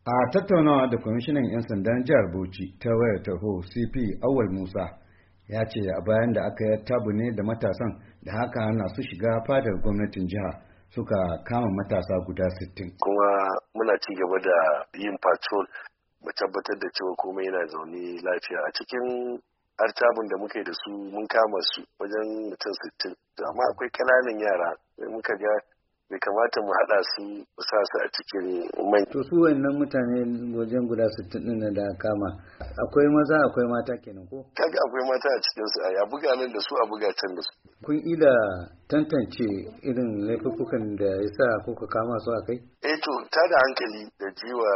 A tattaunawa da kwamishinan 'yan sandan jihar Bauchi ta wayar tarho CP Awal Musa ya ce a bayan da aka yi tabu ne da matasan da haka hana su shiga fadar gwamnatin jiha suka kama matasa guda 60. Kuma muna ci gaba da yin patrol mu tabbatar da cewa komai yana zaune lafiya. A cikin artabun da muka yi da su mun kama su wajen mutum 60. Amma akwai ƙananan yara muka ga bai kamata mu haɗa su mu sa su a cikin mai. To su wannan mutane wajen guda 60 ɗin da kama akwai maza akwai mata kenan ko? Kaga akwai mata a cikin su a buga nan da su a buga can da su. Kun ila tantance irin laifukan da yasa kuka kama su a kai? To ta da hankali da jiwa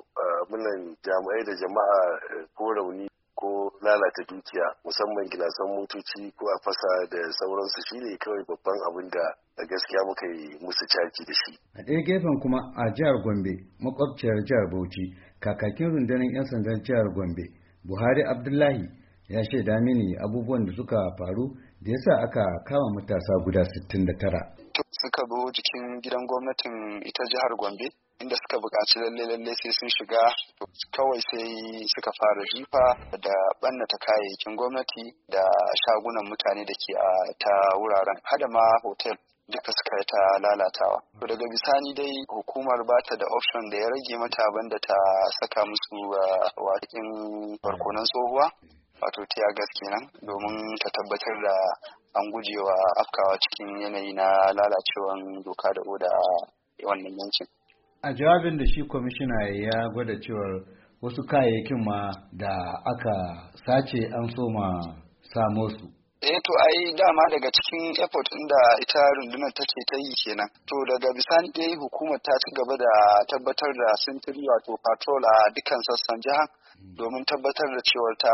munan jami'ai da jama'a ko rauni ko lalata dukiya musamman gilasan motoci ko a fasa da sauransu shine kawai babban abin da gaskiya muka yi musu caji da shi. A ɗaya gefen kuma a jihar Gombe makwabciyar jihar Bauchi kakakin rundunar 'yan sandan jihar Gombe Buhari Abdullahi ya shaida mini abubuwan da suka faru da yasa aka kama matasa guda 69. Suka zo jikin gidan gwamnatin ita jihar Gombe inda suka buƙaci lalle sai sun shiga kawai sai suka fara jifa da ɓannata kayayyakin gwamnati da shagunan mutane da ke a ta wuraren hada ma hotel duka suka yi ta lalatawa. Daga bisani dai hukumar ba ta da option da ya rage mata banda ta saka musu waƙin barkonan tsohuwa wato tear gas kenan domin ta tabbatar da an gujewa afkawa cikin yanayi na lalacewan doka da oda a wannan yankin. A jawabin da shi kwamishina ya gwada cewar wasu kayayyakin ma da aka sace an soma samo su. To ai dama daga cikin effort da ita rundunar take ta yi kenan. To daga bisani dai hukumar ta ci gaba da tabbatar da sintiri wato patrol a dukkan sassan jihar domin tabbatar da cewar ta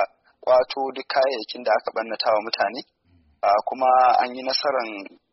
kwato duk kayayyakin da aka ɓannata wa mutane. Kuma an yi nasarar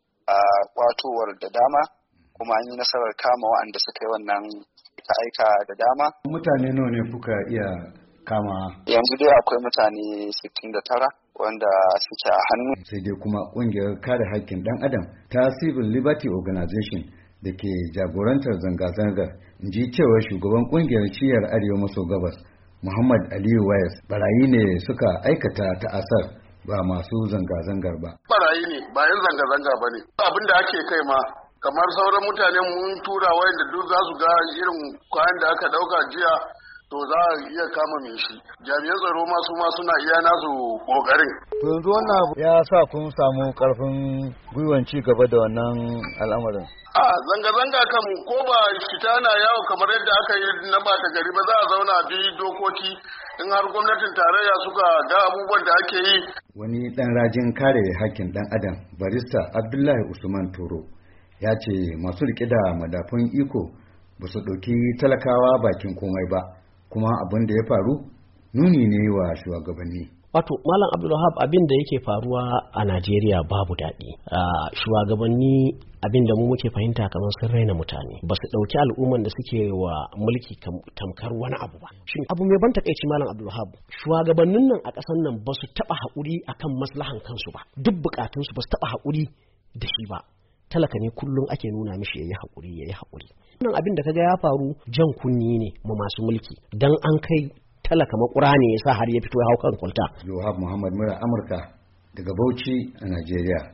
kwatowar da dama kuma an yi nasarar kama waɗanda suka yi wannan aika da dama. Mutane nawa ne kuka iya kama? Yanzu dai akwai mutane 69 wanda suke a hannu. Sai dai kuma ƙungiyar kare haƙƙin ɗan adam ta Civil Liberty Organization da ke jagorantar zanga-zangar ji cewa shugaban ƙungiyar shiyar Arewa maso gabas Muhammad Aliyu Wayes barayi ne suka aikata ta'asar ba masu zanga-zangar ba. Barayi ne ba yin zanga-zanga ba ne. Abin da ake kai ma kamar sauran mutane mun tura wayanda duk za su ga irin kayan da aka ɗauka jiya to za a iya kama mai shi. Jami'an tsaro ma suna iya nasu ƙoƙarin. To yanzu wannan abu ya sa kun samu ƙarfin gwiwan ci gaba da wannan al'amarin. Zanga-zanga kan ko ba fita na yawo kamar yadda aka yi na bata gari ba za a zauna bi dokoki in har gwamnatin tarayya suka ga abubuwan da ake yi. Wani ɗan rajin kare hakkin ɗan adam barista Abdullahi Usman Toro ya ce masu riƙe da madafun iko ba su ɗauki talakawa bakin komai ba kuma abin da ya faru nuni ne wa shugabanni. Wato Malam Abdulwahab abin da yake faruwa a Najeriya babu daɗi. Shugabanni abin da mu muke fahimta kamar sun raina mutane ba su ɗauki al'umman da suke wa mulki tamkar wani abu ba. Shin abu mai ban takaici Malam Abdulwahab shugabannin nan a ƙasar nan ba su taɓa haƙuri akan maslahan kansu ba duk buƙatunsu ba su taɓa haƙuri da shi ba. Talaka ne kullum ake nuna mishi yayi haƙuri. Wannan abin da kaga ya faru jan kunni ne ma masu mulki dan an kai talaka makura ne yasa har ya fito ya hau kan kwalta. Yohab Muhammad Mura Amurka daga Bauchi a Najeriya.